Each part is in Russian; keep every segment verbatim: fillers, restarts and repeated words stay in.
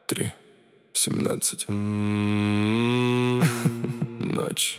три, семнадцать. Ночь.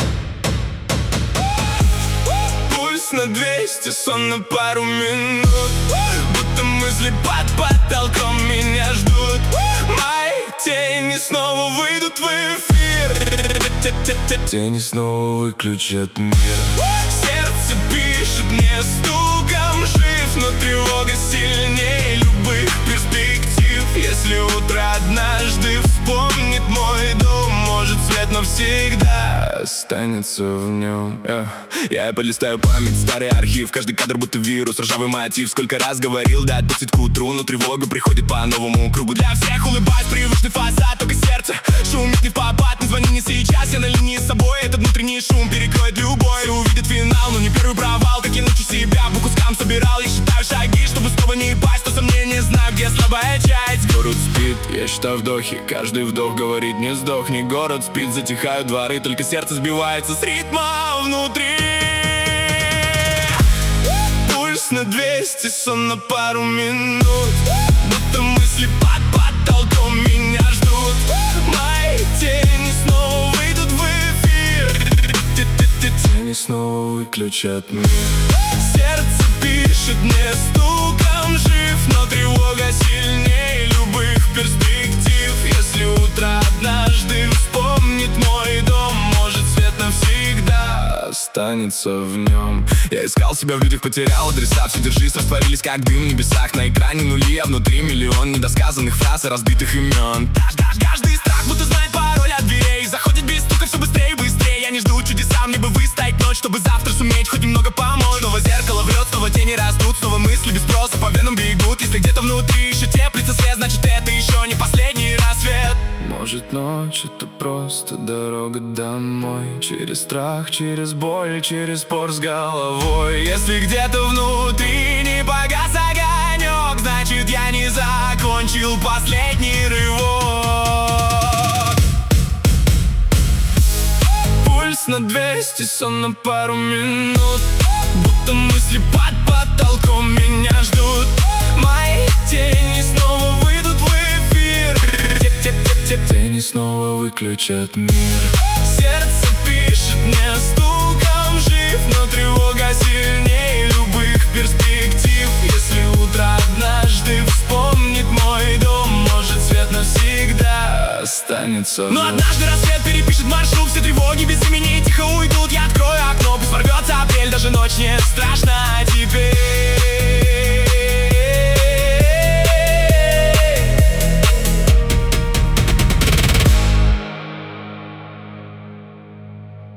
Пульс на двести, сон на пару минут. Будто мысли под потолком меня ждут. Мои тени снова выйдут в эфир. Тени снова выключат мир. Сердце пишет мне стуком жив, но тревога сильнее любых перспектив. Если утро однажды вспомнит мой дом, может свет навсегда останется в нем. yeah. Я полистаю память, старый архив. Каждый кадр будто вирус, ржавый мотив. Сколько раз говорил, да, отпустить к утру, но тревога приходит по новому кругу. Для всех улыбаюсь, привычный фасад, только сердце шумит не в попад. Не звони не сейчас, я на линии с собой. Этот внутренний шум перекроет любой. Увидит финал, но не первый провал. Как я научу себя, по кускам собирал. Я считаю шаги, чтобы снова не пасть. То сомнения, знаю, где слабая часть. Город спит, я считаю вдохи. Каждый вдох говорит, не сдохни. Город спит, затихают дворы. Только сердце сбивается с ритма внутри. Пульс на двести, сон на пару минут. Будто мысли под потолком меня ждут. Мои тени снова выйдут в эфир. Тени снова выключат мир. Сердце пишет мне стуком жив, но тревога сильнее любых перспектив. Если утро однажды вспомнит мой дом, может свет навсегда останется в нем. Я искал себя в людях, потерял адреса. Все держись, растворились как дым в небесах. На экране нули, а внутри миллион недосказанных фраз и разбитых имен. Каждый страх будто знает пароль от дверей. Заходит без стука, все быстрее и быстрее. Я не жду чудеса, мне бы выстоять ночь, чтобы завтра суметь хоть немного помочь. Снова зеркало врет, снова тени растут, снова мысли без спроса по венам бегут. Если где-то внутри еще теплится свет, значит это еще не последний рассвет. Может, ночь — это просто дорога домой. Через страх, через боль, через спор с головой. Если где-то внутри не погас огонек, значит я не закончил последний рывок. Пульс на двести, сон на пару минут. Будто мысли под потолком меня ждут. Мои тени снова выйдут в эфир. Тени снова выключат мир. Сердце пишет мне стуком жив, но тревога сильнее любых перспектив. Если утро однажды вспомнит мой дом, может свет навсегда останется. Но однажды рассвет перепишет маршрут. Все тревоги без имени тихо уйдут. Я открою окно, пусть ворвется апрель, даже ночь не страшна теперь.